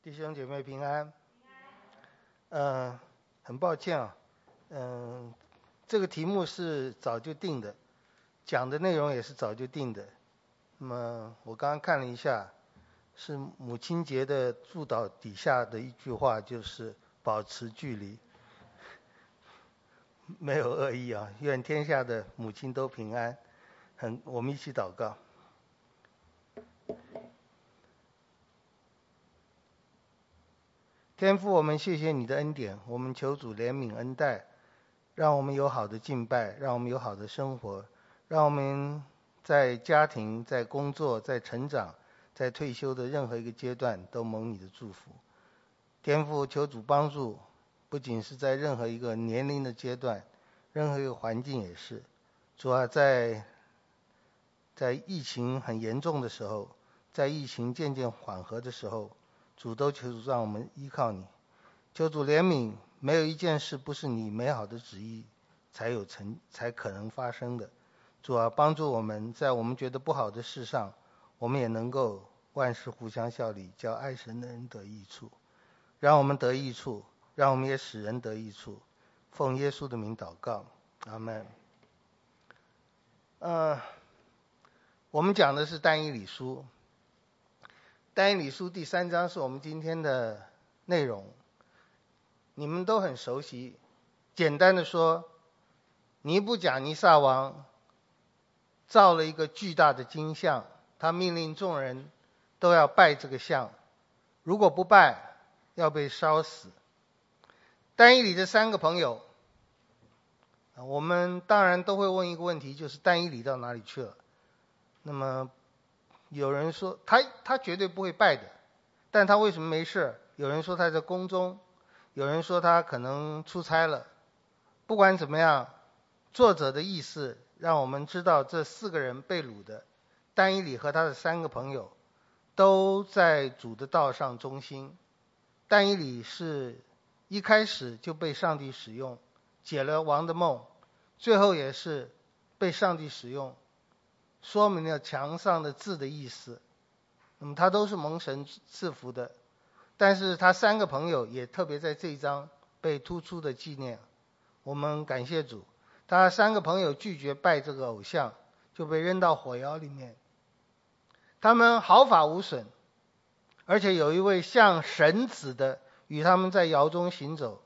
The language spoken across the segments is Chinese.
弟兄姐妹平安。很抱歉啊，这个题目是早就定的，讲的内容也是早就定的。那么我刚刚看了一下，是母亲节的祝祷底下的一句话，就是保持距离。没有恶意啊，愿天下的母亲都平安。我们一起祷告。天父，我们谢谢你的恩典，我们求主怜悯恩待，让我们有好的敬拜，让我们有好的生活，让我们在家庭、在工作、在成长、在退休的任何一个阶段都蒙你的祝福。天父，求主帮助，不仅是在任何一个年龄的阶段，任何一个环境也是。主啊，在疫情很严重的时候，在疫情渐渐缓和的时候，主都求主让我们依靠你。求主怜悯，没有一件事不是你美好的旨意才可能发生的。主啊，帮助我们在我们觉得不好的事上，我们也能够万事互相效力，叫爱神的人得益处。让我们得益处，让我们也使人得益处。奉耶稣的名祷告，阿们。我们讲的是但以理书。但以理书第3章是我们今天的内容，你们都很熟悉。简单的说，尼布甲尼撒王造了一个巨大的金像，他命令众人都要拜这个像，如果不拜要被烧死。但以理的3个朋友，我们当然都会问一个问题，就是但以理到哪里去了？那么有人说他绝对不会拜的，但他为什么没事？有人说他在宫中，有人说他可能出差了。不管怎么样，作者的意思让我们知道这4个人被掳的，但以理和他的3个朋友都在主的道上忠心。但以理是一开始就被上帝使用，解了王的梦，最后也是被上帝使用，说明了墙上的字的意思。那么他都是蒙神赐福的，但是他3个朋友也特别在这一章被突出的纪念。我们感谢主，他3个朋友拒绝拜这个偶像，就被扔到火窑里面。他们毫发无损，而且有一位像神子的与他们在窑中行走。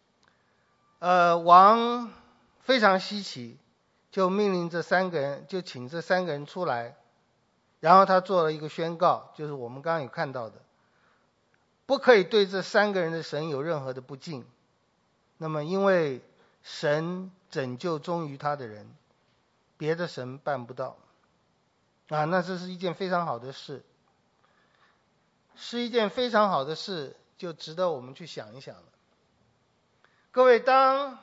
王非常稀奇，就命令这3个人，就请这3个人出来，然后他做了一个宣告，就是我们刚刚有看到的，不可以对这3个人的神有任何的不敬。那么因为神拯救忠于他的人，别的神办不到那这是一件非常好的事，是一件非常好的事，就值得我们去想一想了。各位，当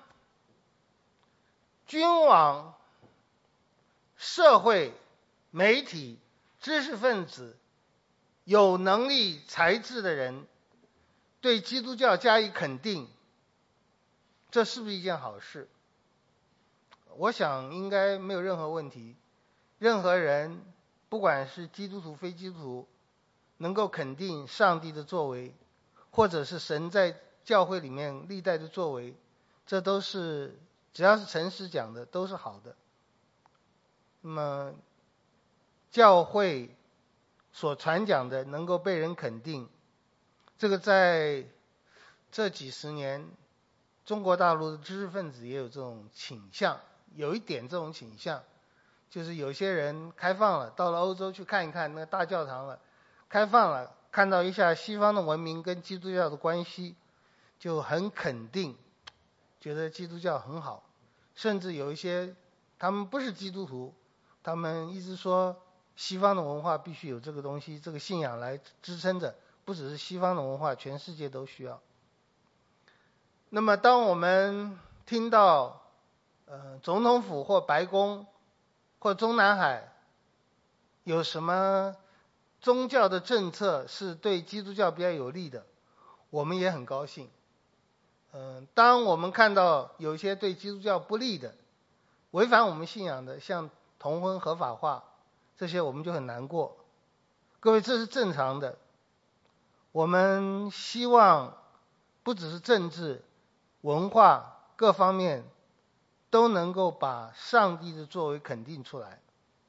君王、社会、媒体、知识分子、有能力、才智的人对基督教加以肯定，这是不是一件好事？我想应该没有任何问题。任何人，不管是基督徒非基督徒，能够肯定上帝的作为，或者是神在教会里面历代的作为，这都是只要是诚实讲的都是好的。那么教会所传讲的能够被人肯定，这个在这几十年中国大陆的知识分子也有这种倾向，有一点这种倾向，就是有些人开放了，到了欧洲去看一看那个大教堂了，开放了，看到一下西方的文明跟基督教的关系，就很肯定，觉得基督教很好。甚至有一些他们不是基督徒，他们一直说西方的文化必须有这个东西，这个信仰来支撑着，不只是西方的文化，全世界都需要。那么当我们听到总统府或白宫或中南海有什么宗教的政策是对基督教比较有利的，我们也很高兴。当我们看到有些对基督教不利的，违反我们信仰的，像同婚合法化，这些我们就很难过。各位，这是正常的。 我们希望不只是政治、文化各方面都能够把上帝的作为肯定出来。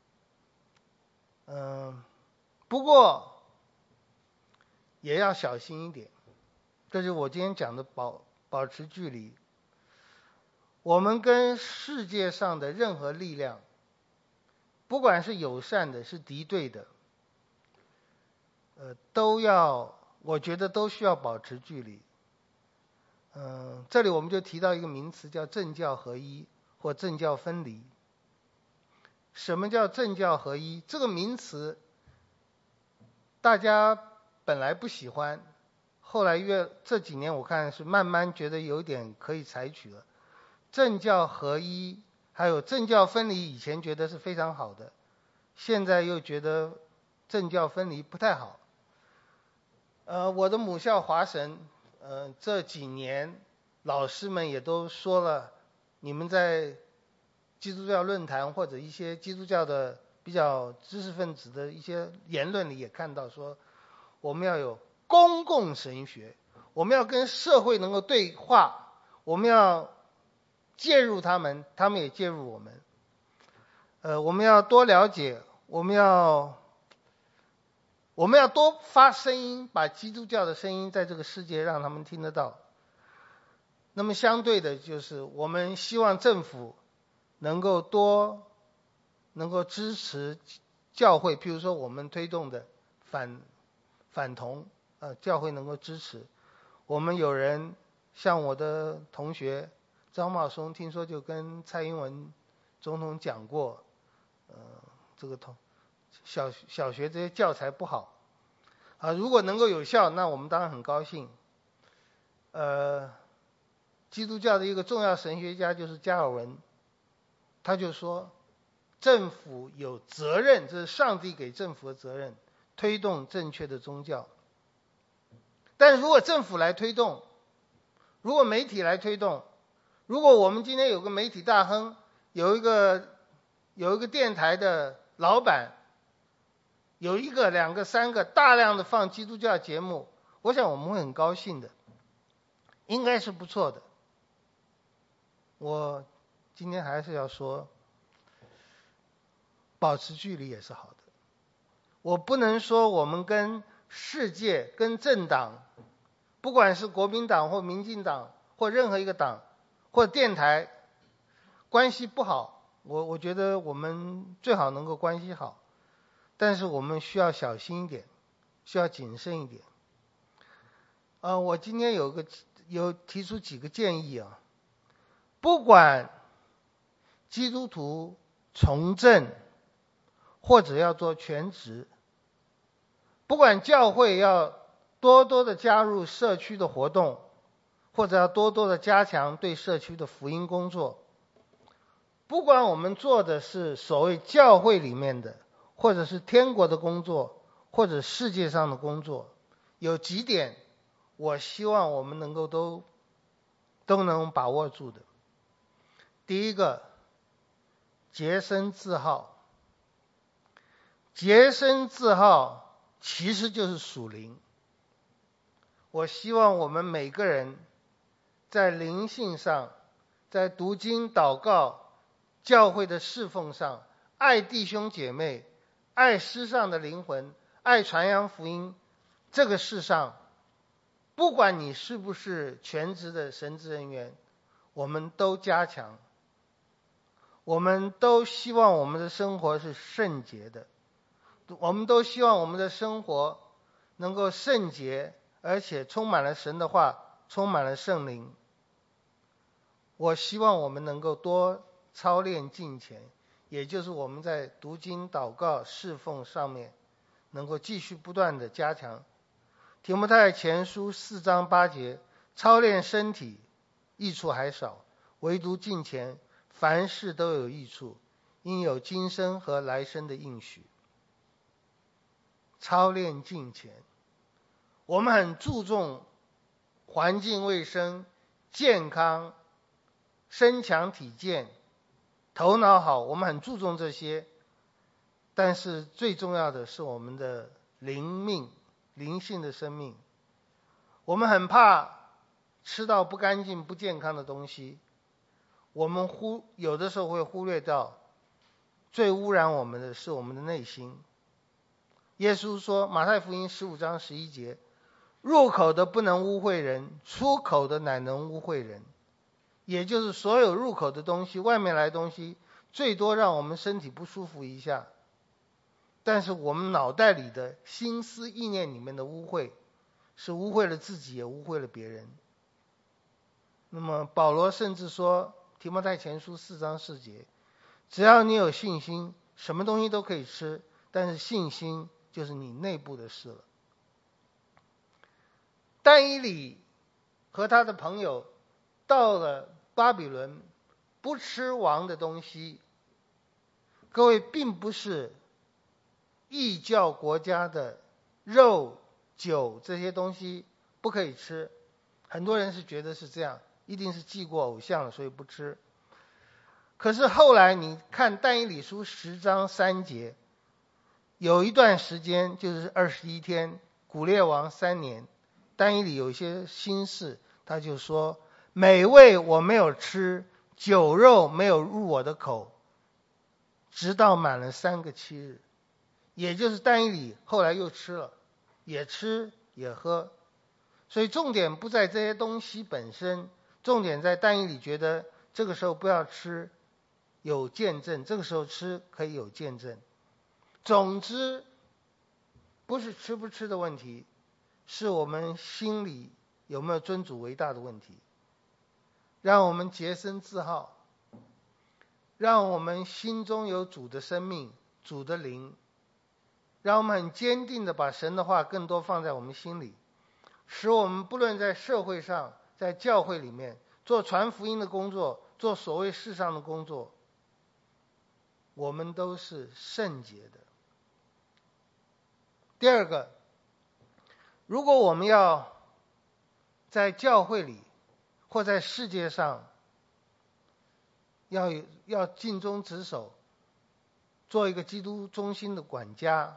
不过也要小心一点，这就是我今天讲的保持距离。我们跟世界上的任何力量，不管是友善的是敌对的，我觉得都需要保持距离。这里我们就提到一个名词，叫政教合一或政教分离。什么叫政教合一？这个名词大家本来不喜欢，后来这几年我看是慢慢觉得有点可以采取了。政教合一还有政教分离，以前觉得是非常好的，现在又觉得政教分离不太好。我的母校华神，这几年老师们也都说了，你们在基督教论坛或者一些基督教的比较知识分子的一些言论里也看到说，我们要有公共神学，我们要跟社会能够对话，我们要介入他们，他们也介入我们。我们要多了解，我们要多发声音，把基督教的声音在这个世界让他们听得到。那么相对的就是我们希望政府能够支持教会，譬如说我们推动的反同，教会能够支持。我们有人像我的同学张茂松，听说就跟蔡英文总统讲过，这个小学这些教材不好，如果能够有效，那我们当然很高兴。基督教的一个重要神学家就是加尔文，他就说，政府有责任，这是上帝给政府的责任，推动正确的宗教。但如果政府来推动，如果媒体来推动，如果我们今天有个媒体大亨，有一个电台的老板，有1个、2个、3个大量的放基督教节目，我想我们会很高兴的，应该是不错的。我今天还是要说，保持距离也是好的。我不能说我们跟世界、跟政党，不管是国民党或民进党或任何一个党或电台关系不好，我觉得我们最好能够关系好，但是我们需要小心一点，需要谨慎一点。我今天有提出几个建议啊，不管基督徒从政或者要做全职，不管教会要多多的加入社区的活动，或者要多多的加强对社区的福音工作，不管我们做的是所谓教会里面的，或者是天国的工作，或者世界上的工作，有几点我希望我们能够都能把握住的。第一个，洁身自好。洁身自好其实就是属灵。我希望我们每个人在灵性上，在读经祷告、教会的侍奉上，爱弟兄姐妹，爱世上的灵魂，爱传扬福音，这个世上不管你是不是全职的神职人员，我们都加强。我们都希望我们的生活是圣洁的，我们都希望我们的生活能够圣洁，而且充满了神的话，充满了圣灵。我希望我们能够多操练敬虔，也就是我们在读经祷告侍奉上面能够继续不断的加强。提摩太前书4章8节，操练身体益处还少，唯独敬虔凡事都有益处，因有今生和来生的应许。操练敬虔，我们很注重环境卫生、健康、身强体健、头脑好，我们很注重这些，但是最重要的是我们的灵性的生命。 我们很怕吃到不干净、不健康的东西，我们有的时候会忽略到最污染我们的是我们的内心。耶稣说，马太福音15章11节，入口的不能污秽人，出口的乃能污秽人。也就是所有入口的东西，外面来的东西，最多让我们身体不舒服一下，但是我们脑袋里的心思意念里面的污秽，是污秽了自己，也污秽了别人。那么保罗甚至说，提摩太前书4章4节，只要你有信心，什么东西都可以吃，但是信心就是你内部的事了。但以理和他的朋友到了巴比伦，不吃王的东西。各位，并不是异教国家的肉、酒这些东西不可以吃，很多人是觉得是这样，一定是祭过偶像了，所以不吃。可是后来你看但以理书10章3节，有一段时间就是21天，古列王3年，但以理有一些心事，他就说，美味我没有吃，酒肉没有入我的口，直到满了3个7日。也就是但以理后来又吃了，也吃也喝。所以重点不在这些东西本身，重点在但以理觉得这个时候不要吃，有见证，这个时候吃可以有见证。总之不是吃不吃的问题，是我们心里有没有尊主为大的问题。让我们洁身自好，让我们心中有主的生命，主的灵，让我们很坚定的把神的话更多放在我们心里，使我们不论在社会上，在教会里面做传福音的工作，做所谓世上的工作，我们都是圣洁的。第二个，如果我们要在教会里或在世界上要尽忠职守，做一个基督中心的管家，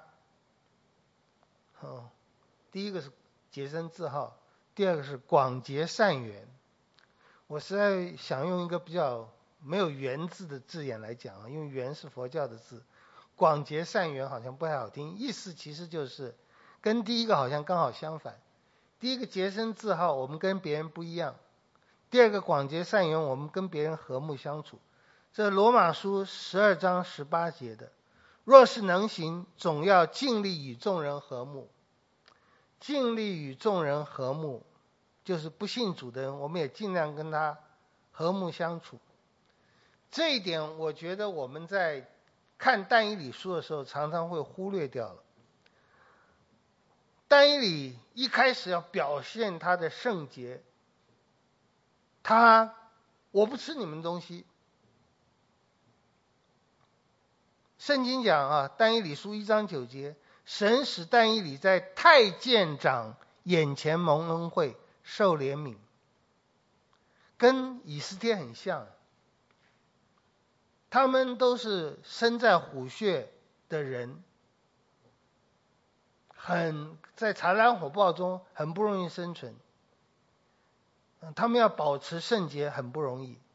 第一个是洁身自好，第二个是广结善缘。我实在想用一个比较没有缘字的字眼来讲，因为缘是佛教的字，广结善缘好像不太好听，意思其实就是跟第一个好像刚好相反。第一个洁身自好，我们跟别人不一样；第二个广结善缘，我们跟别人和睦相处。这罗马书12章18节的，若是能行，总要尽力与众人和睦。尽力与众人和睦，就是不信主的人，我们也尽量跟他和睦相处。这一点我觉得我们在看但以理书的时候常常会忽略掉了。但以理一开始要表现他的圣洁，我不吃你们东西。圣经讲但以理书1章9节，神使但以理在太监长眼前蒙恩惠，受怜悯，跟以斯帖很像。他们都是身在虎穴的人，在豺狼火爆中很不容易生存，他们要保持圣洁很不容易。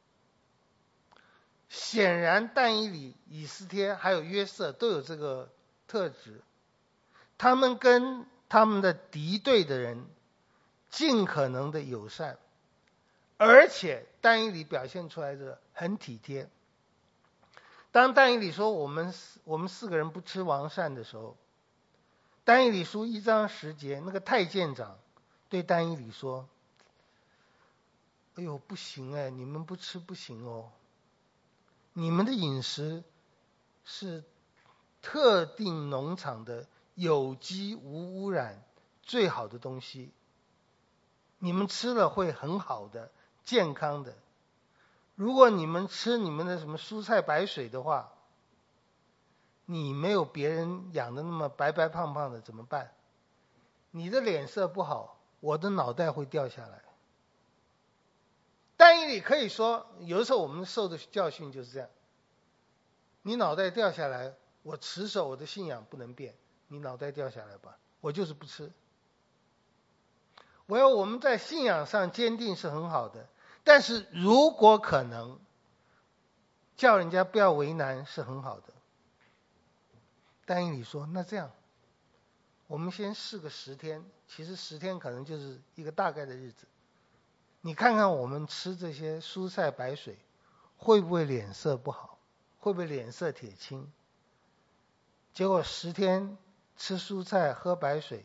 显然但以理、以斯帖还有约瑟都有这个特质，他们跟他们的敌对的人尽可能的友善，而且但以理表现出来的很体贴。当但以理说我们4个人不吃王膳的时候，但以理书1章10节，那个太监长对但以理说，哎呦不行你们不吃不行哦，你们的饮食是特定农场的有机无污染最好的东西，你们吃了会很好的健康的。如果你们吃你们的什么蔬菜白水的话，你没有别人养的那么白白胖胖的怎么办？你的脸色不好，我的脑袋会掉下来。但以理可以说，有的时候我们受的教训就是这样，你脑袋掉下来，我持守我的信仰不能变，你脑袋掉下来吧，我就是不吃。 我们在信仰上坚定是很好的，但是如果可能，叫人家不要为难是很好的。但以理说，那这样，我们先试个10天，其实10天可能就是一个大概的日子。你看看我们吃这些蔬菜白水，会不会脸色不好？会不会脸色铁青？结果10天吃蔬菜喝白水，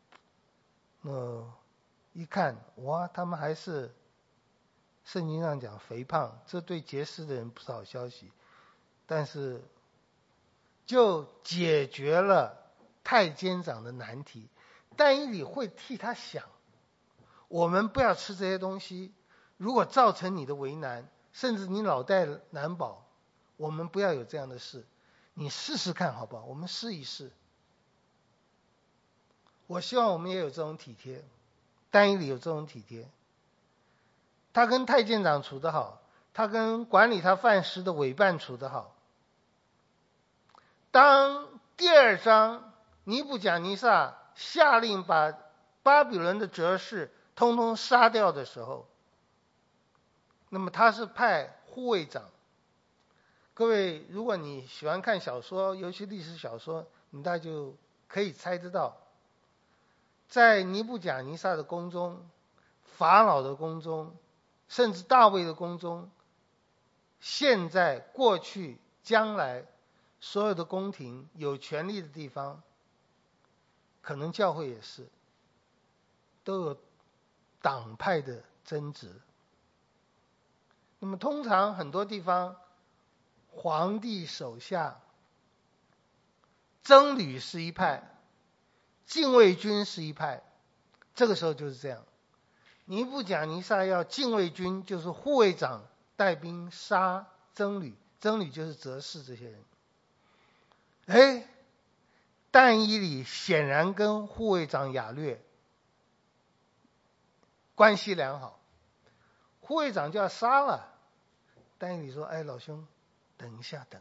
一看，哇，他们还是圣经上讲肥胖，这对节食的人不是好消息。但是就解决了太监长的难题。但以理会替他想，我们不要吃这些东西，如果造成你的为难，甚至你老带难保，我们不要有这样的事。你试试看好不好？我们试一试。我希望我们也有这种体贴，但以理有这种体贴。他跟太监长处得好，他跟管理他饭食的委办处得好。当第2章尼布甲尼撒下令把巴比伦的哲士通通杀掉的时候，那么他是派护卫长。各位，如果你喜欢看小说，尤其历史小说，你大概就可以猜得到，在尼布甲尼撒的宫中，法老的宫中，甚至大卫的宫中，现在、过去、将来，所有的宫廷有权力的地方，可能教会也是，都有党派的争执。那么通常很多地方，皇帝手下僧侣是一派，禁卫军是一派。这个时候就是这样，尼布甲尼撒要禁卫军，就是护卫长带兵杀僧侣，僧侣就是哲士这些人。但以理显然跟护卫长亚略关系良好，护卫长就要杀了。但以理说，老兄，等一下，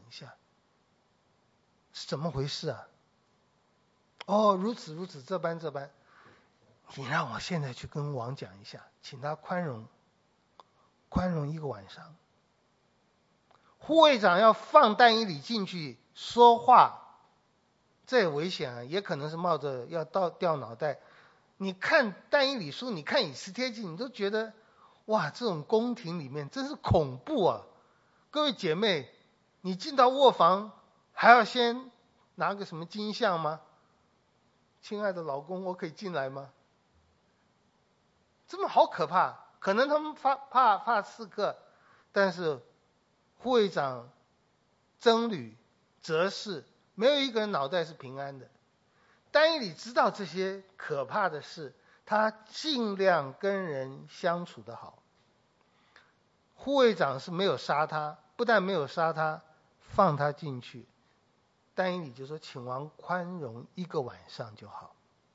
是怎么回事啊？如此，这般，你让我现在去跟王讲一下，请他宽容1个晚上。护卫长要放但以理进去说话，这也危险啊，也可能是冒着要掉脑袋。你看但以理书，你看以斯帖记，你都觉得哇，这种宫廷里面真是恐怖啊！各位姐妹，你进到卧房还要先拿个什么金像吗？亲爱的老公，我可以进来吗？这么好可怕，可能他们怕刺客，但是护卫长、僧侣、哲士，没有一个人脑袋是平安的。但以理知道这些可怕的事，他尽量跟人相处得好。护卫长是没有杀他，不但没有杀他，放他进去。但以理就说，请王宽容1个晚上就好。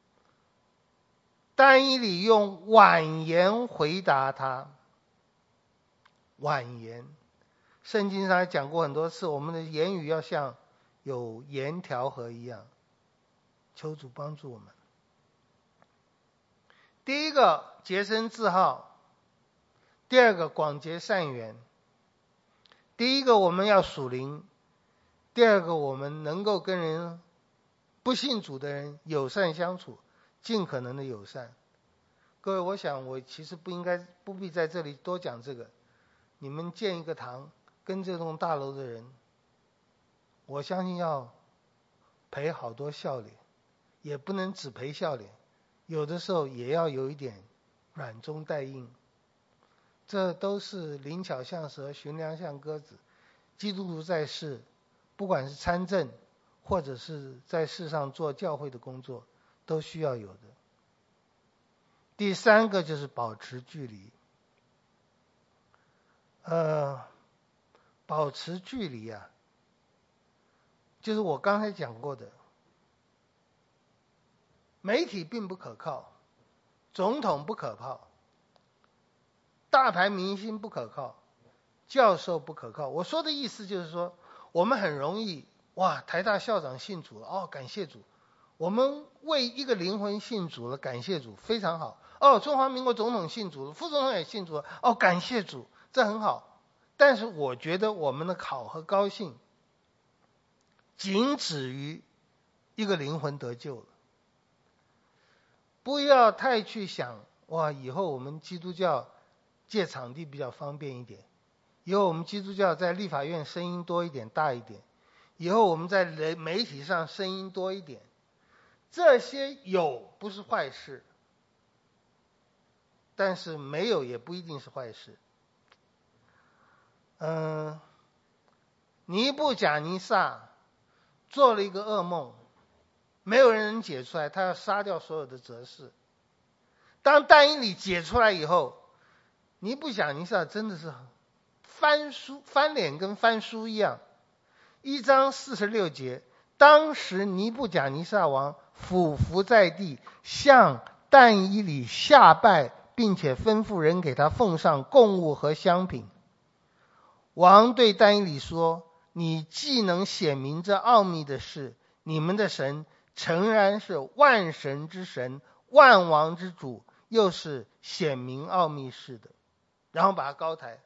但以理用婉言回答他。婉言，圣经上还讲过很多次，我们的言语要像有盐调和一样。求主帮助我们。第一个，洁身自好；第二个，广结善缘。第一个，我们要属灵；第二个，我们能够跟人不信主的人友善相处，尽可能的友善。各位，我想我其实不必在这里多讲这个。你们建一个堂，跟这栋大楼的人，我相信要赔好多笑脸，也不能只赔笑脸，有的时候也要有一点软中带硬。这都是灵巧像蛇，寻良像鸽子。基督徒在世，不管是参政，或者是在世上做教会的工作，都需要有的。第三个就是保持距离。保持距离啊，就是我刚才讲过的，媒体并不可靠，总统不可靠，大牌明星不可靠，教授不可靠。我说的意思就是说，我们很容易，哇，台大校长信主了，感谢主，我们为一个灵魂信主了，感谢主，非常好。 哦，中华民国总统信主了，副总统也信主了，哦，感谢主，这很好。但是我觉得我们的好和高兴仅止于一个灵魂得救了，不要太去想哇，以后我们基督教借场地比较方便一点，以后我们基督教在立法院声音多一点大一点，以后我们在媒体上声音多一点，这些有不是坏事，但是没有也不一定是坏事。尼布甲尼撒做了一个噩梦，没有人能解出来，他要杀掉所有的哲士。当但以理解出来以后，尼布甲尼撒真的是翻脸跟翻书一样。1章46节，当时尼布甲尼撒王俯伏在地，向但以理下拜，并且吩咐人给他奉上供物和香品。王对但以理说，你既能显明这奥秘的事，你们的神诚然是万神之神，万王之主，又是显明奥秘事的。然后把他高抬，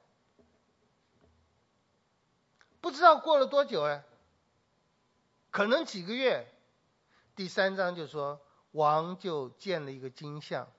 不知道过了多久可能几个月。第3章就说王就见了一个金像，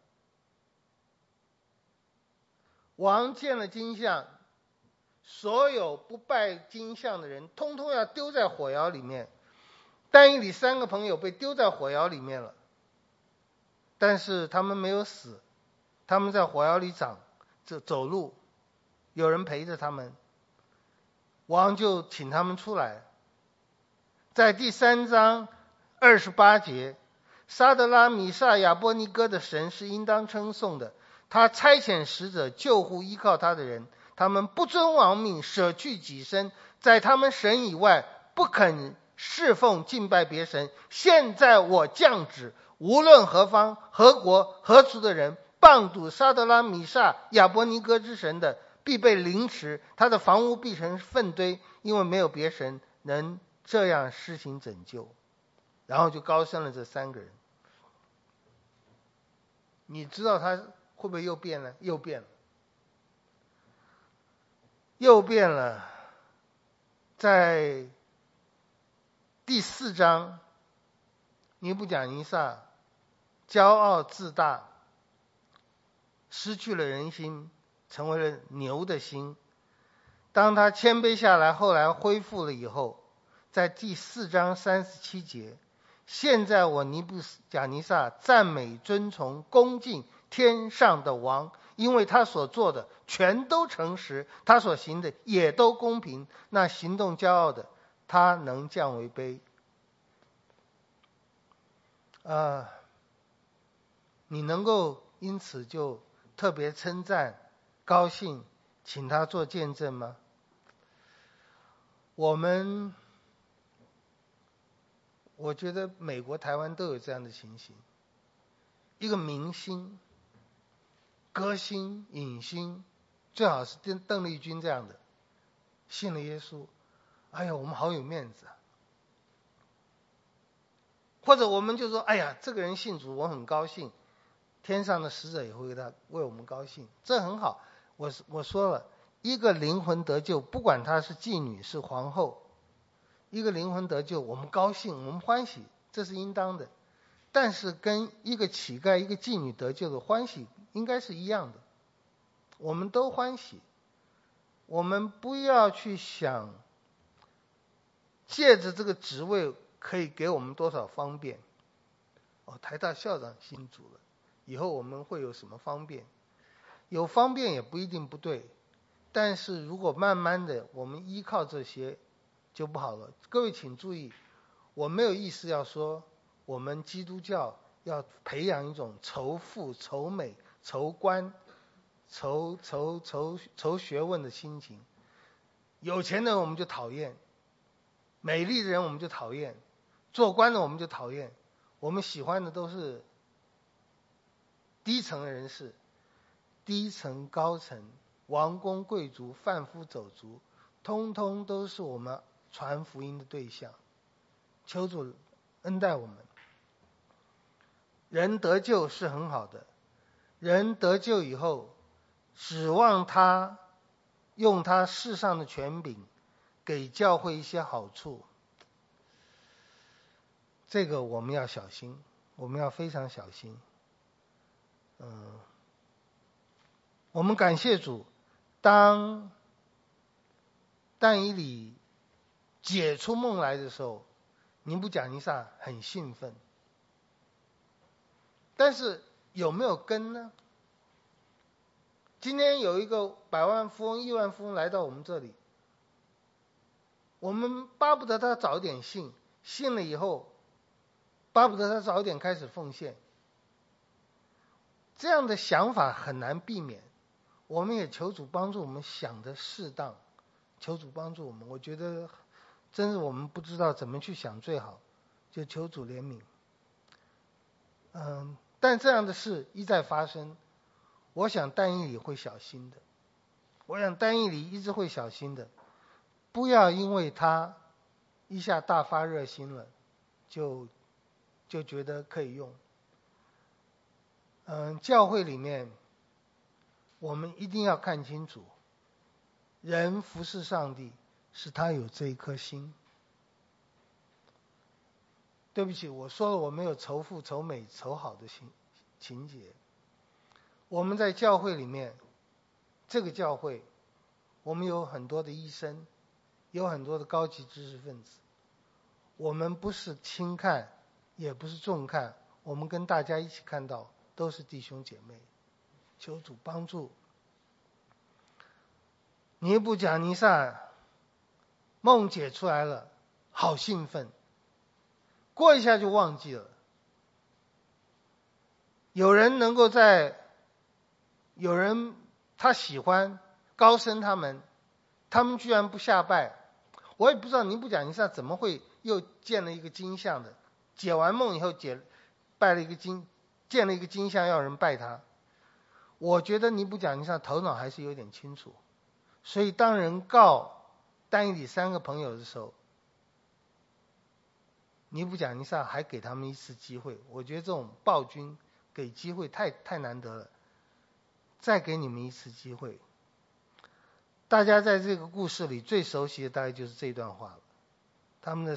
王见了金像，所有不拜金像的人通通要丢在火窑里面。但以理3个朋友被丢在火窑里面了，但是他们没有死，他们在火窑里走路，有人陪着他们。王就请他们出来，在第3章28节，沙德拉米煞亚波尼哥的神是应当称颂的，他差遣使者救护依靠他的人，他们不遵王命，舍去己身，在他们神以外不肯侍奉敬拜别神。现在我降旨，无论何方何国何族的人谤赌沙德拉米煞亚波尼哥之神的，必被凌迟，他的房屋必成粪堆，因为没有别神能这样施行拯救。然后就高升了这3个人。你知道他会不会又变了？又变了。在第4章，尼布甲尼撒骄傲自大，失去了人心，成为了牛的心。当他谦卑下来，后来恢复了以后，在第4章37节，现在我尼布甲尼撒赞美尊崇恭敬天上的王，因为他所做的全都诚实，他所行的也都公平。那行动骄傲的，他能降为卑。你能够因此就特别称赞高兴，请他做见证吗？我觉得美国台湾都有这样的情形，一个明星歌星影星，最好是邓丽君这样的信了耶稣，哎呀我们好有面子啊。或者我们就说，哎呀这个人信主我很高兴，天上的使者也会为我们高兴，这很好。我说了，一个灵魂得救，不管她是妓女是皇后，一个灵魂得救，我们高兴我们欢喜，这是应当的。但是跟一个乞丐一个妓女得救的欢喜应该是一样的，我们都欢喜。我们不要去想借着这个职位可以给我们多少方便。台大校长信主了，以后我们会有什么方便？有方便也不一定不对，但是如果慢慢的我们依靠这些就不好了。各位请注意，我没有意思要说我们基督教要培养一种仇富仇美仇官仇学问的心情。有钱的人我们就讨厌，美丽的人我们就讨厌，做官的我们就讨厌，我们喜欢的都是低层人士，低层高层王公贵族贩夫走卒，通通都是我们传福音的对象。求主恩待我们。人得救是很好的， 人得救以后，指望他用他世上的权柄给教会一些好处，这个我们要小心，我们要非常小心。我们感谢主，当但以理解出梦来的时候，尼布甲尼撒很兴奋，但是有没有根呢？今天有一个百万富翁、亿万富翁来到我们这里，我们巴不得他早点信，信了以后巴不得他早点开始奉献，这样的想法很难避免。我们也求主帮助我们想的适当，求主帮助我们。我觉得真是我们不知道怎么去想最好，就求主怜悯。但这样的事一再发生，我想但以理会小心的，我想但以理一直会小心的，不要因为他一下大发热心了，就觉得可以用。教会里面我们一定要看清楚，人服侍上帝是他有这一颗心。对不起，我说了我没有仇富、仇美、仇好的情节。我们在教会里面，这个教会，我们有很多的医生，有很多的高级知识分子。我们不是轻看，也不是重看，我们跟大家一起看到都是弟兄姐妹。求主帮助。尼布甲尼撒梦解出来了，好兴奋，过一下就忘记了。有人他喜欢高升他们居然不下拜。我也不知道尼布甲尼撒怎么会又建了一个金像的，解完梦以后建了一个金像要人拜他。我觉得尼布甲尼撒头脑还是有点清楚，所以当人告但以理3个朋友的时候，尼布甲尼撒还给他们一次机会。我觉得这种暴君给机会太难得了，再给你们一次机会。大家在这个故事里最熟悉的大概就是这段话了。他们的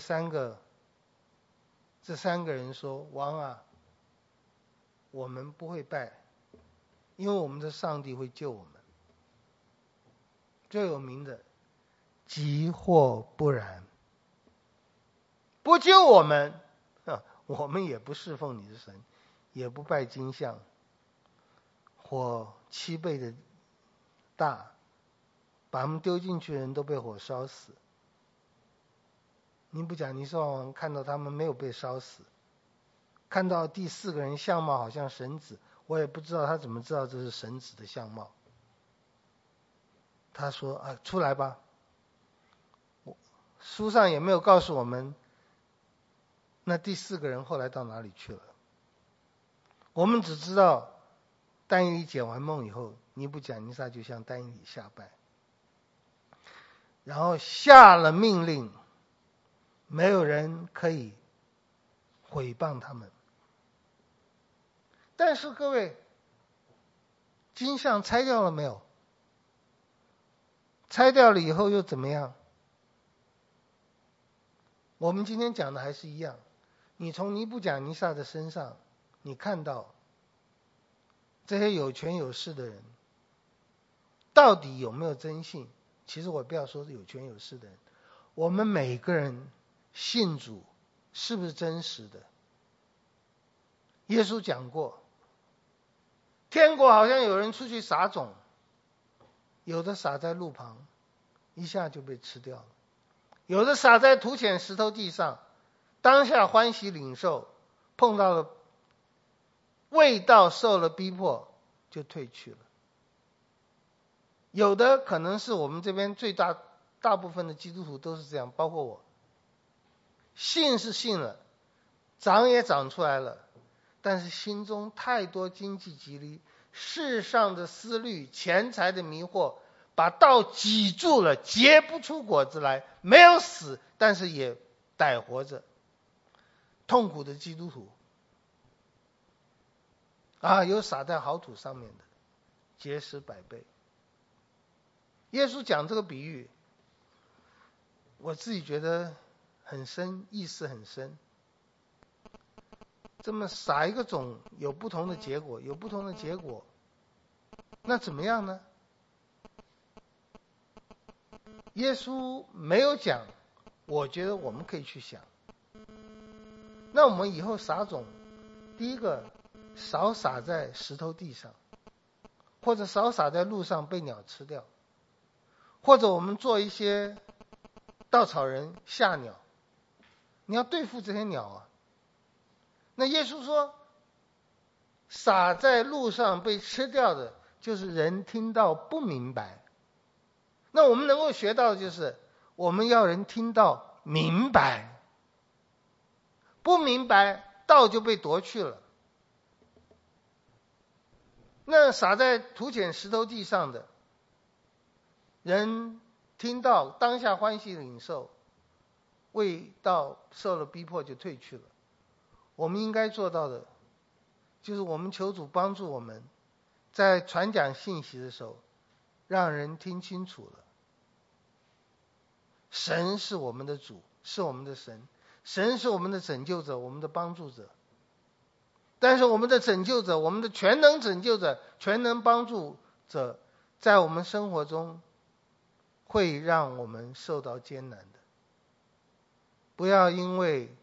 这3个人说：王啊，我们不会拜，因为我们的上帝会救我们。最有名的，即或不然，不救我们，我们也不侍奉你的神，也不拜金像，火7倍的大，把他们丢进去的人都被火烧死。尼布甲尼撒王看到他们没有被烧死，看到第4个人相貌好像神子，我也不知道他怎么知道这是神子的相貌。他说：出来吧。书上也没有告诉我们那第4个人后来到哪里去了。我们只知道但以理解完梦以后，尼布甲尼撒就向但以理下拜，然后下了命令，没有人可以毁谤他们。但是各位，金像拆掉了没有？拆掉了以后又怎么样？我们今天讲的还是一样。你从尼布甲尼撒的身上，你看到这些有权有势的人到底有没有真信？其实我不要说是有权有势的人，我们每个人信主是不是真实的？耶稣讲过，天国好像有人出去撒种，有的撒在路旁，一下就被吃掉了；有的撒在土浅石头地上，当下欢喜领受，碰到了味道，受了逼迫就退去了。有的可能是我们这边大部分的基督徒都是这样，包括我，信是信了，长也长出来了，但是心中太多经济激励、世上的思虑、钱财的迷惑，把道挤住了，结不出果子来，没有死，但是也逮活着，痛苦的基督徒。 有撒在好土上面的，结实100倍。耶稣讲这个比喻，我自己觉得很深，意思很深。这么撒一个种，有不同的结果，有不同的结果，那怎么样呢？耶稣没有讲，我觉得我们可以去想。那我们以后撒种，第一个少撒在石头地上，或者少撒在路上被鸟吃掉，或者我们做一些稻草人吓鸟，你要对付这些鸟啊。那耶稣说，撒在路上被吃掉的，就是人听到不明白。那我们能够学到的就是，我们要人听到明白，不明白道就被夺去了。那撒在土浅石头地上的人，听到当下欢喜领受，未到受了逼迫就退去了。我们应该做到的，就是我们求主帮助我们，在传讲信息的时候，让人听清楚了。神是我们的主，是我们的神，神是我们的拯救者，我们的帮助者。但是我们的拯救者，我们的全能拯救者，全能帮助者，在我们生活中会让我们受到艰难的。不要因为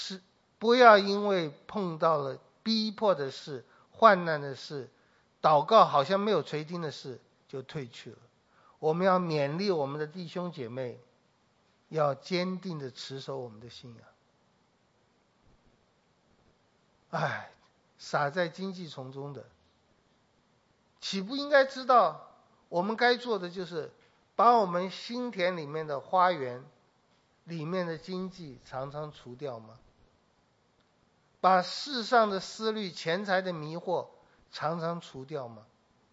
碰到了逼迫的事、患难的事，祷告好像没有垂听的事就退去了。我们要勉励我们的弟兄姐妹，要坚定的持守我们的信仰。撒在荆棘丛中的，岂不应该知道我们该做的就是把我们心田里面的花园里面的荆棘常常除掉吗？把世上的思虑、钱财的迷惑常常除掉吗？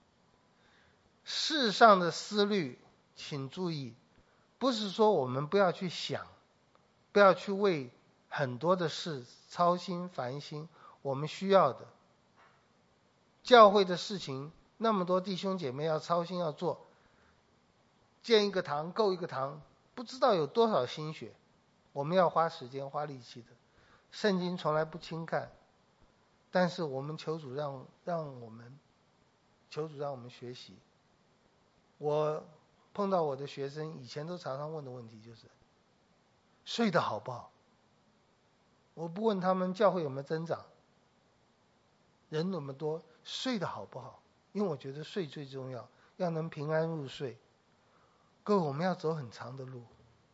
世上的思虑，请注意，不是说我们不要去想，不要去为很多的事操心烦心，我们需要的教会的事情，那么多弟兄姐妹要操心要做，建一个堂购一个堂，不知道有多少心血，我们要花时间花力气的。圣经从来不轻看，但是我们求主让我们学习。我碰到我的学生，以前都常常问的问题就是睡得好不好。我不问他们教会有没有增长，人那么多，睡得好不好，因为我觉得睡最重要，要能平安入睡。各位，我们要走很长的路。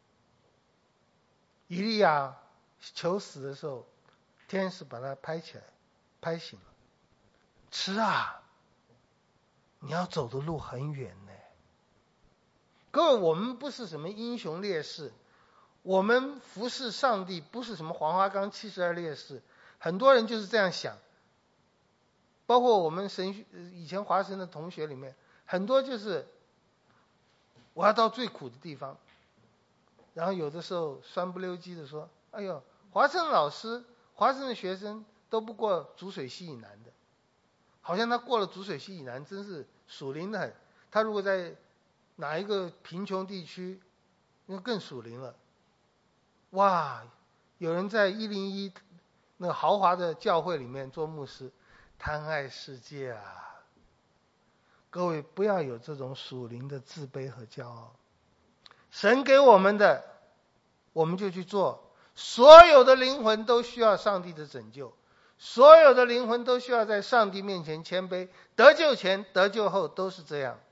以利亚求死的时候，天使把他拍起来，拍醒了。吃啊，你要走的路很远呢。各位，我们不是什么英雄烈士，我们服侍上帝不是什么黄花岗72烈士。很多人就是这样想，包括我们以前华神的同学里面，很多就是我要到最苦的地方，然后有的时候酸不溜叽的说，哎呦，华神老师、华神的学生都不过浊水溪以南的，好像他过了浊水溪以南真是属灵的很。他如果在哪一个贫穷地区，那更属灵了。哇，有人在101那个豪华的教会里面做牧师，贪爱世界啊！各位不要有这种属灵的自卑和骄傲。神给我们的，我们就去做。所有的灵魂都需要上帝的拯救，所有的灵魂都需要在上帝面前谦卑。得救前、得救后都是这样。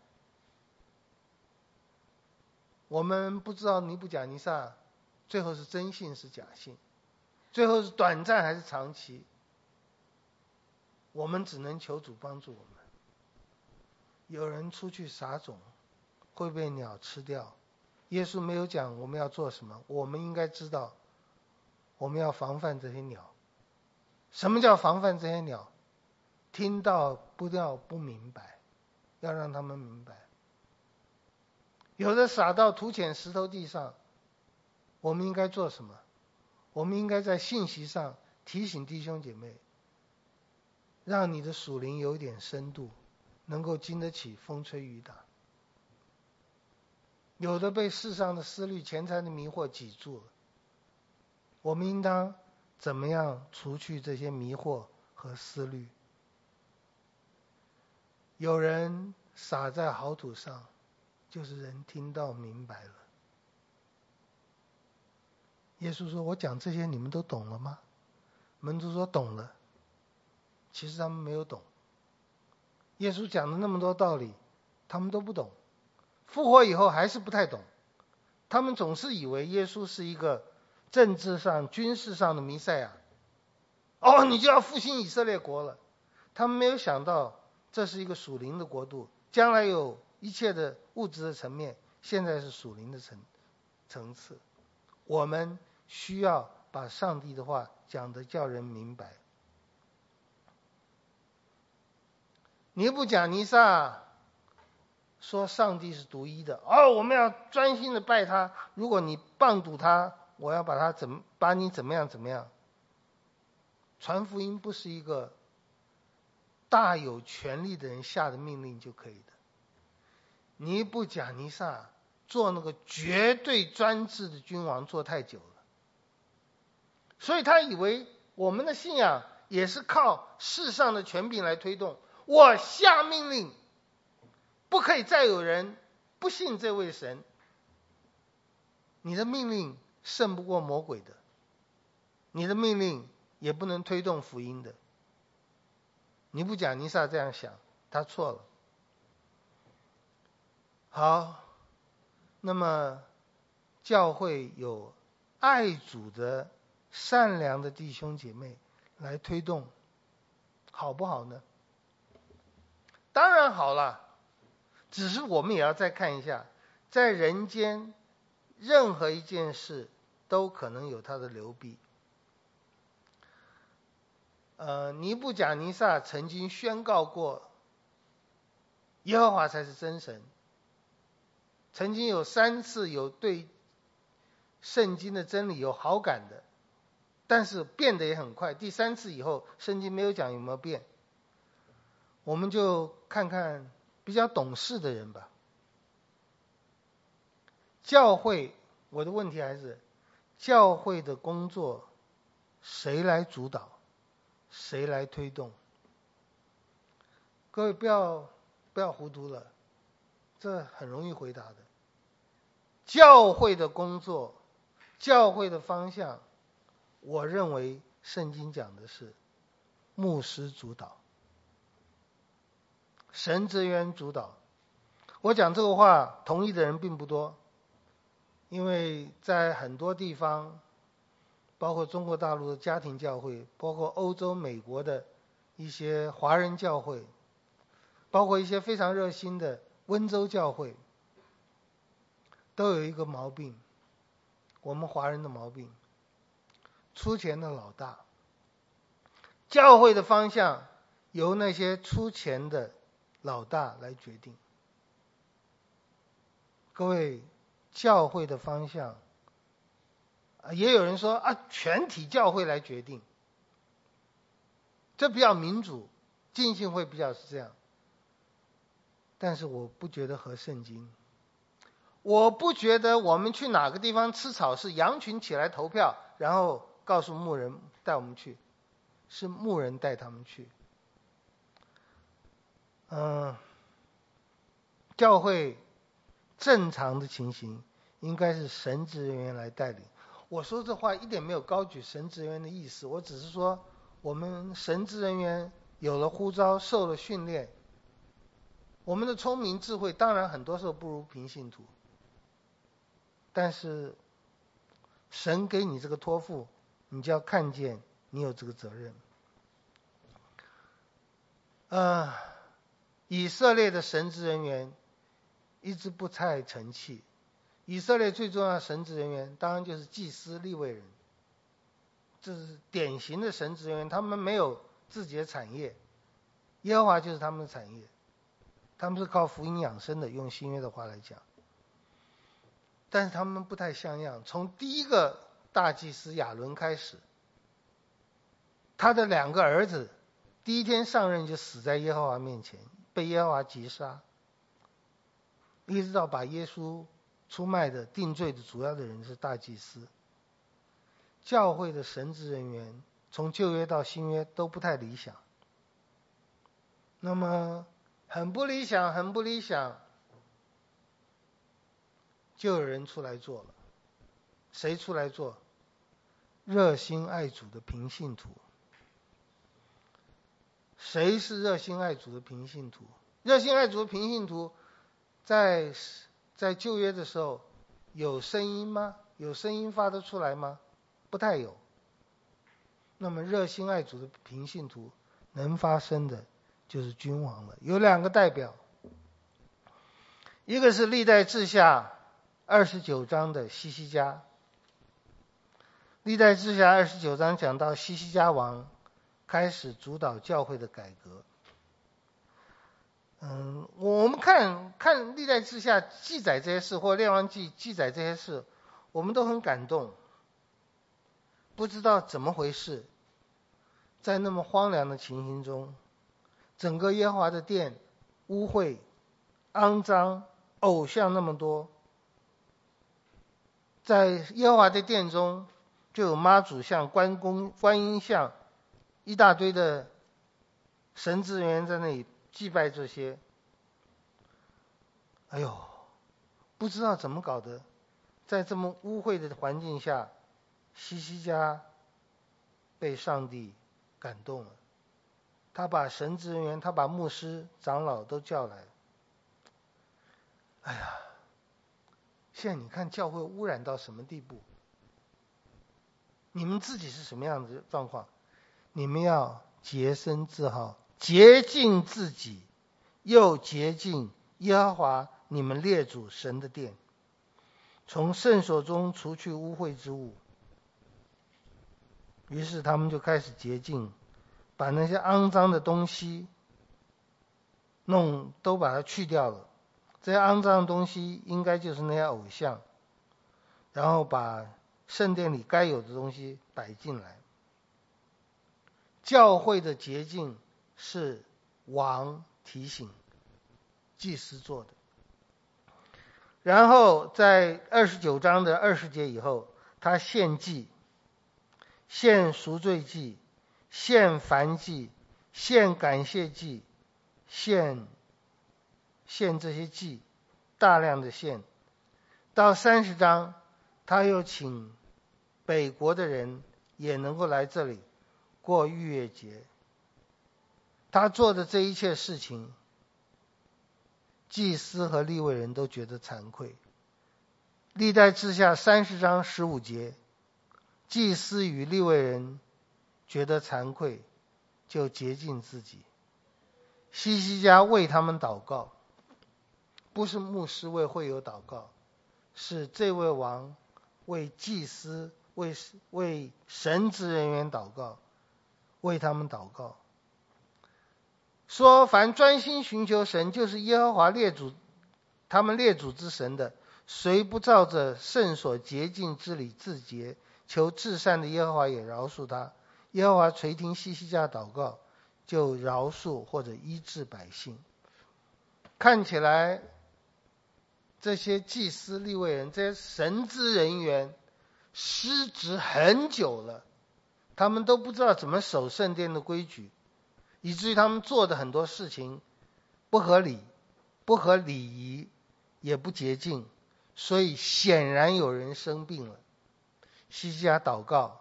我们不知道尼布甲尼撒最后是真信是假信，最后是短暂还是长期，我们只能求主帮助我们。有人出去撒种，会被鸟吃掉。耶稣没有讲我们要做什么，我们应该知道，我们要防范这些鸟。什么叫防范这些鸟？听到不明白，要让他们明白。有的撒到土浅石头地上，我们应该做什么？我们应该在信息上提醒弟兄姐妹， 让你的属灵有点深度，能够经得起风吹雨打。有的被世上的思虑、钱财的迷惑挤住了，我们应当怎么样除去这些迷惑和思虑？有人撒在好土上，就是人听到明白了。耶稣说：“我讲这些你们都懂了吗？”门徒说：“懂了。”其实他们没有懂。耶稣讲的那么多道理，他们都不懂。复活以后还是不太懂。他们总是以为耶稣是一个政治上、军事上的弥赛亚。你就要复兴以色列国了。他们没有想到，这是一个属灵的国度，将来有一切的物质的层面，现在是属灵的层次。我们需要把上帝的话讲得叫人明白。尼布甲尼撒说上帝是独一的，我们要专心的拜他，如果你谤赌他，我要把你怎么样怎么样。传福音不是一个大有权力的人下的命令就可以的。尼布甲尼撒做那个绝对专制的君王做太久了，所以他以为我们的信仰也是靠世上的权柄来推动。我下命令，不可以再有人不信这位神。你的命令胜不过魔鬼的，你的命令也不能推动福音的。尼布甲尼撒这样想，他错了。好，那么教会有爱主的善良的弟兄姐妹来推动，好不好呢？当然好了，只是我们也要再看一下，在人间任何一件事都可能有它的流弊。尼布甲尼撒曾经宣告过耶和华才是真神，曾经有3次有对圣经的真理有好感的，但是变得也很快。第3次以后，圣经没有讲有没有变。我们就看看比较懂事的人吧。教会，我的问题还是教会的工作谁来主导，谁来推动？各位不要糊涂了，这很容易回答的。教会的工作，教会的方向，我认为圣经讲的是牧师主导，神职员主导。我讲这个话同意的人并不多，因为在很多地方，包括中国大陆的家庭教会，包括欧洲美国的一些华人教会，包括一些非常热心的温州教会，都有一个毛病，我们华人的毛病，出钱的老大。教会的方向由那些出钱的老大来决定。各位，教会的方向，也有人说全体教会来决定，这比较民主，浸信会比较是这样。但是我不觉得合圣经。我不觉得我们去哪个地方吃草是羊群起来投票，然后告诉牧人带我们去，是牧人带他们去。教会正常的情形应该是神职人员来带领。我说这话一点没有高举神职人员的意思，我只是说我们神职人员有了呼召，受了训练，我们的聪明智慧当然很多时候不如平信徒，但是神给你这个托付，你就要看见你有这个责任。以色列的神职人员一直不太成器。以色列最重要的神职人员当然就是祭司利未人，这是典型的神职人员，他们没有自己的产业，耶和华就是他们的产业，他们是靠福音养生的，用新约的话来讲。但是他们不太像样，从第一个大祭司亚伦开始，他的2个儿子第一天上任就死在耶和华面前，被耶和华击杀，一直到把耶稣出卖的定罪的主要的人是大祭司。教会的神职人员从旧约到新约都不太理想，那么很不理想，很不理想，就有人出来做了。谁出来做？热心爱主的平信徒。谁是热心爱主的平信徒？热心爱主的平信徒在旧约的时候有声音吗？有声音发得出来吗？不太有。那么热心爱主的平信徒能发声的就是君王了。有两个代表，一个是历代志下29章的西西家。历代志下29章讲到西西家王开始主导教会的改革。我们看历代志下记载这些事，或列王记记载这些事，我们都很感动，不知道怎么回事，在那么荒凉的情形中，整个耶和华的殿污秽、肮脏，偶像那么多，在耶和华的殿中就有妈祖像、观音像，一大堆的神职人员在那里祭拜这些。哎呦，不知道怎么搞的，在这么污秽的环境下，西西家被上帝感动了，他把神职人员，他把牧师、长老都叫来。哎呀，现在你看教会污染到什么地步？你们自己是什么样的状况？你们要洁身自好，洁净自己，又洁净耶和华你们列祖神的殿，从圣所中除去污秽之物。于是他们就开始洁净，把那些肮脏的东西都把它去掉了。这些肮脏的东西应该就是那些偶像，然后把圣殿里该有的东西摆进来。教会的洁净是王提醒祭司做的。然后在29章的20节以后，他献祭，献赎罪祭，献燔祭，献感谢祭，献这些祭，大量的献。到30章，他又请北国的人也能够来这里过逾越节。他做的这一切事情，祭司和利未人都觉得惭愧。历代志下30章15节，祭司与利未人觉得惭愧，就洁净自己。西西家为他们祷告，不是牧师为会友祷告，是这位王为祭司、为神职人员祷告，为他们祷告，说凡专心寻求神，就是耶和华他们列祖之神的，谁不照着圣所洁净之理自洁，求至善的耶和华也饶恕他。耶和华垂听西西家祷告，就饶恕或者医治百姓。看起来这些祭司利未人，这些神职人员失职很久了，他们都不知道怎么守圣殿的规矩，以至于他们做的很多事情不合理、不合礼仪，也不洁净，所以显然有人生病了。西西家祷告，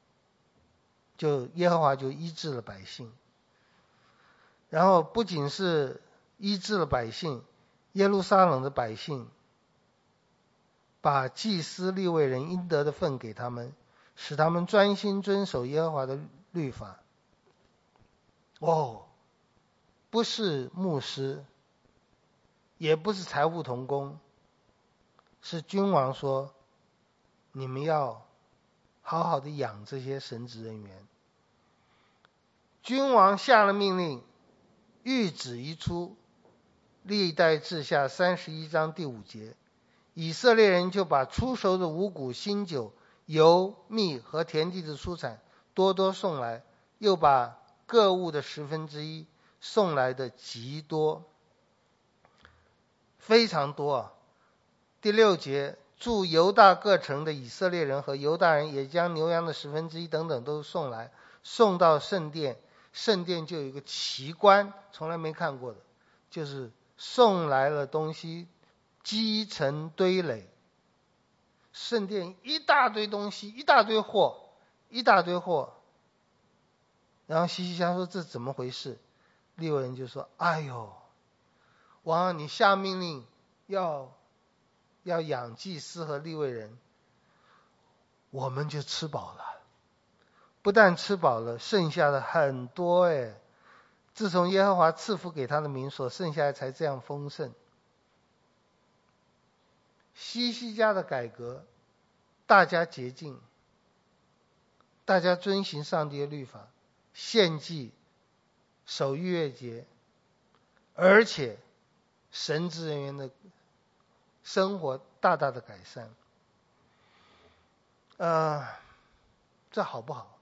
耶和华就医治了百姓。然后不仅是医治了百姓，耶路撒冷的百姓把祭司利未人应得的份给他们，使他们专心遵守耶和华的律法。不是牧师，也不是财务同工，是君王说，你们要好好的养这些神职人员。君王下了命令，谕旨一出，历代志下31章第5节，以色列人就把初熟的五谷、新酒、油、蜜和田地的出产多多送来，又把各物的1/10，送来的极多，非常多啊。第6节，住犹大各城的以色列人和犹大人也将牛羊的1/10等等都送来，送到圣殿。圣殿就有一个奇观，从来没看过的，就是送来了东西积成堆垒。圣殿一大堆东西，一大堆货。然后希西家说这怎么回事？利未人就说：哎呦，王你下命令要养祭司和利未人，我们就吃饱了。不但吃饱了，剩下的很多哎。自从耶和华赐福给他的民所剩下的才这样丰盛。希西家的改革，大家洁净，大家遵行上帝的律法，献祭，守逾越节，而且神职人员的生活大大的改善。这好不好？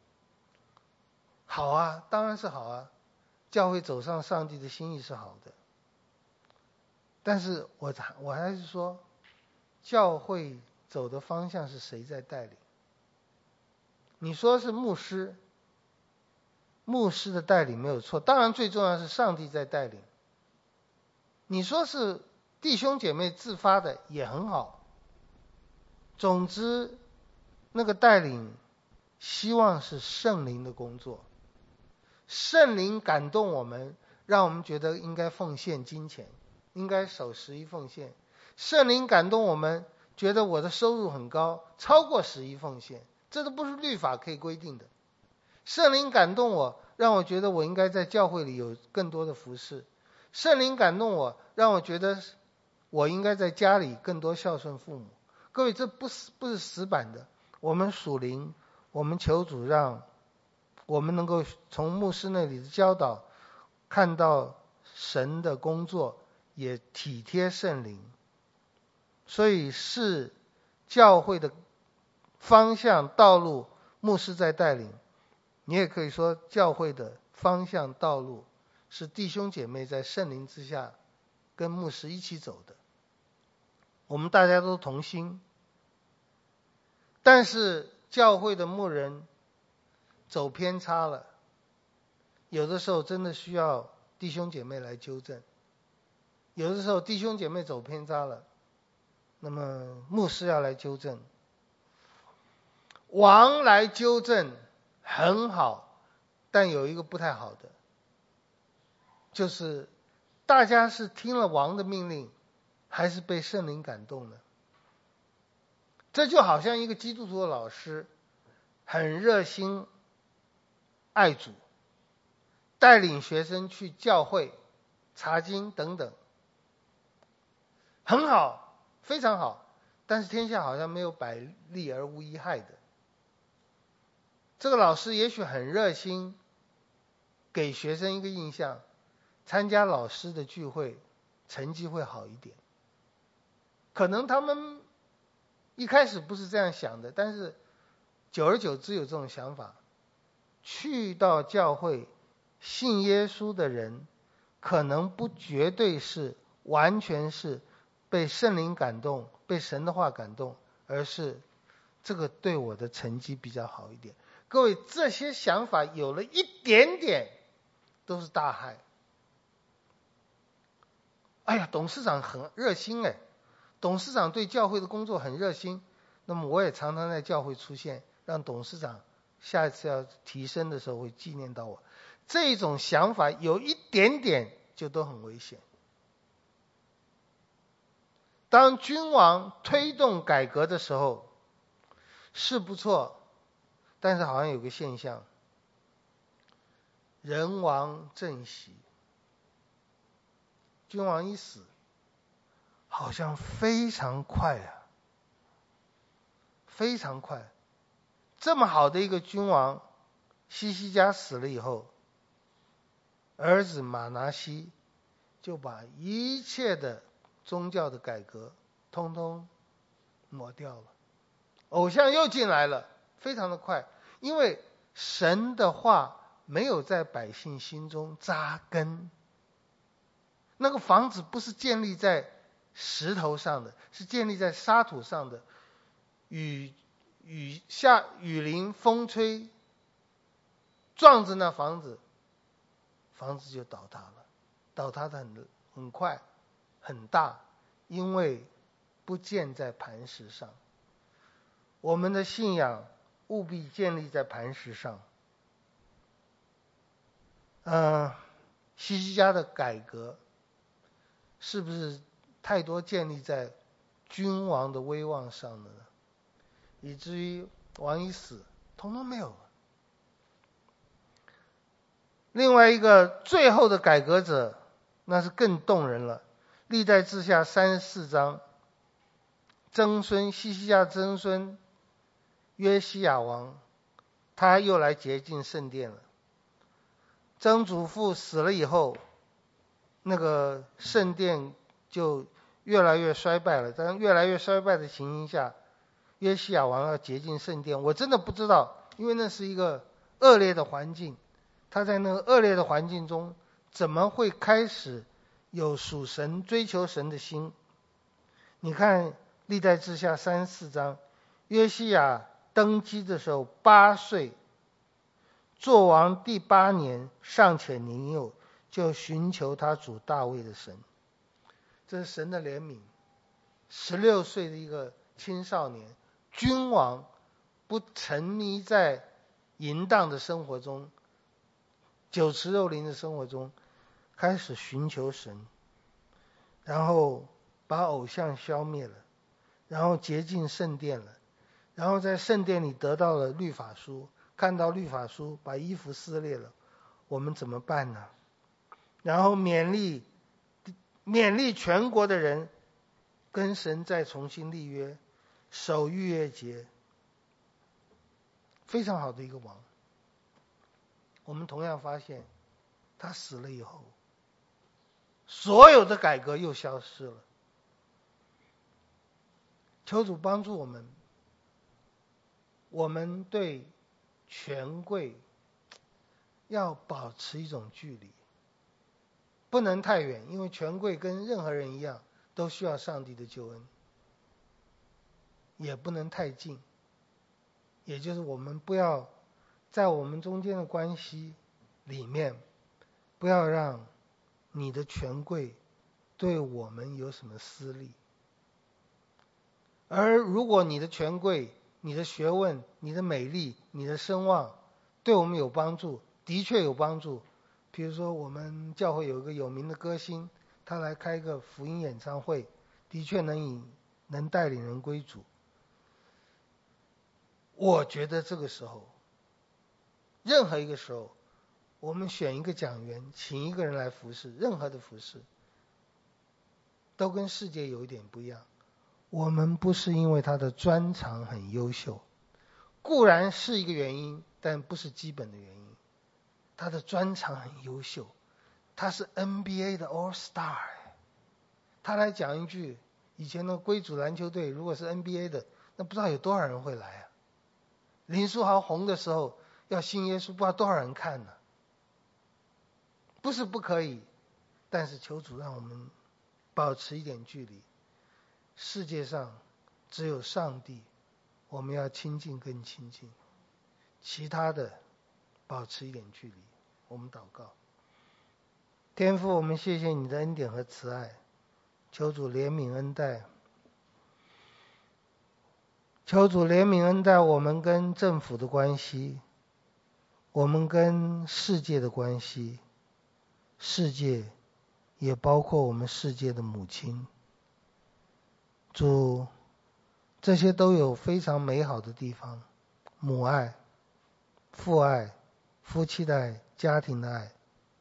好啊，当然是好啊。教会走上上帝的心意是好的，但是我还是说，教会走的方向是谁在带领？你说是牧师，牧师的带领没有错，当然最重要是上帝在带领。你说是弟兄姐妹自发的也很好，总之那个带领希望是圣灵的工作。圣灵感动我们，让我们觉得应该奉献金钱，应该守11奉献。圣灵感动我们，觉得我的收入很高，超过11奉献，这都不是律法可以规定的。圣灵感动我，让我觉得我应该在教会里有更多的服事。圣灵感动我，让我觉得我应该在家里更多孝顺父母。各位，这不是死板的。我们属灵，我们求主让我们能够从牧师那里的教导看到神的工作，也体贴圣灵。所以是教会的方向道路，牧师在带领。你也可以说教会的方向道路是弟兄姐妹在圣灵之下跟牧师一起走的，我们大家都同心。但是教会的牧人走偏差了，有的时候真的需要弟兄姐妹来纠正。有的时候弟兄姐妹走偏差了，那么牧师要来纠正。王来纠正很好，但有一个不太好的，就是大家是听了王的命令，还是被圣灵感动了？这就好像一个基督徒的老师，很热心爱主，带领学生去教会查经等等，很好，非常好，但是天下好像没有百利而无一害的。这个老师也许很热心，给学生一个印象，参加老师的聚会成绩会好一点。可能他们一开始不是这样想的，但是久而久之有这种想法。去到教会信耶稣的人，可能不绝对是完全是被圣灵感动，被神的话感动，而是这个对我的成绩比较好一点。各位，这些想法有了一点点都是大害。哎呀，董事长很热心哎，董事长对教会的工作很热心，那么我也常常在教会出现，让董事长下一次要提升的时候会纪念到我。这种想法有一点点就都很危险。当君王推动改革的时候是不错，但是好像有个现象，人亡政息。君王一死，好像非常快啊，非常快。这么好的一个君王，希西家死了以后，儿子马拿西就把一切的宗教的改革通通抹掉了，偶像又进来了，非常的快。因为神的话没有在百姓心中扎根。那个房子不是建立在石头上的，是建立在沙土上的。雨淋风吹，撞着那房子，房子就倒塌了，倒塌的很快很大，因为不建在磐石上。我们的信仰务必建立在磐石上。希西家的改革是不是太多建立在君王的威望上的呢？以至于王一死，统统没有了。另外一个最后的改革者，那是更动人了。历代志下34章，希西家曾孙约西亚王，他又来洁净圣殿了。曾祖父死了以后，那个圣殿就越来越衰败了。在越来越衰败的情形下，约西亚王要洁净圣殿，我真的不知道，因为那是一个恶劣的环境。他在那个恶劣的环境中，怎么会开始有属神、追求神的心？你看历代志下34章，约西亚登基的时候8岁，做王第8年，尚且年幼，就寻求他主大卫的神。这是神的怜悯。16岁的一个青少年，君王不沉迷在淫荡的生活中，酒池肉林的生活中，开始寻求神，然后把偶像消灭了，然后洁净圣殿了，然后在圣殿里得到了律法书，看到律法书把衣服撕裂了，我们怎么办呢？然后勉励全国的人跟神再重新立约，守逾越节，非常好的一个王。我们同样发现他死了以后，所有的改革又消失了。求主帮助我们，我们对权贵要保持一种距离，不能太远，因为权贵跟任何人一样，都需要上帝的救恩。也不能太近，也就是我们不要在我们中间的关系里面，不要让你的权贵对我们有什么私利。而如果你的权贵、你的学问、你的美丽、你的声望对我们有帮助，的确有帮助。比如说我们教会有一个有名的歌星，他来开一个福音演唱会，的确能带领人归主。我觉得这个时候，任何一个时候，我们选一个讲员，请一个人来服侍，任何的服侍都跟世界有一点不一样。我们不是因为他的专长很优秀，固然是一个原因，但不是基本的原因。他的专长很优秀，他是 NBA 的 All Star， 他来讲一句，以前的归主篮球队如果是 NBA 的，那不知道有多少人会来啊。林书豪红的时候要信耶稣，不知道多少人看呢。不是不可以，但是求主让我们保持一点距离。世界上只有上帝，我们要亲近更亲近，其他的保持一点距离。我们祷告。天父，我们谢谢你的恩典和慈爱，求主怜悯恩待，求主怜悯恩待我们跟政府的关系，我们跟世界的关系，世界也包括我们世界的母亲。主，这些都有非常美好的地方，母爱、父爱、夫妻的爱、家庭的爱，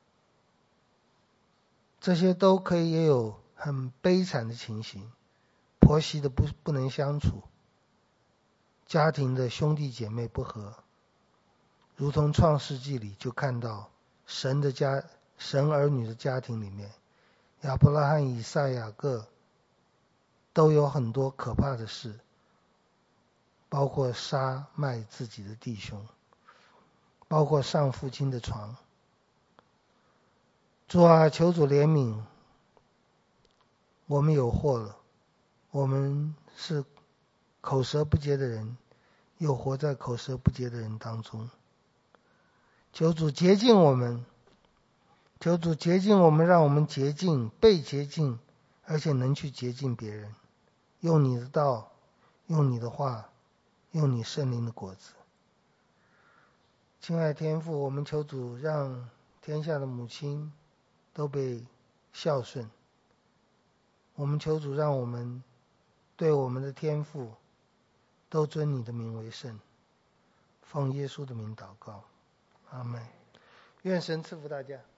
这些都可以也有很悲惨的情形，婆媳的不能相处，家庭的兄弟姐妹不和，如同创世纪里就看到神儿女的家庭里面，亚伯拉罕、以撒、雅各都有很多可怕的事，包括杀卖自己的弟兄。 包括上父亲的床。主啊，求主怜悯，我们有祸了，我们是口舌不洁的人，又活在口舌不洁的人当中。求主洁净我们，求主洁净我们，让我们洁净，被洁净，而且能去洁净别人。用你的道，用你的话，用你圣灵的果子。亲爱天父，我们求主让天下的母亲都被孝顺。我们求主让我们对我们的天父都尊你的名为圣。奉耶稣的名祷告，阿们。愿神赐福大家。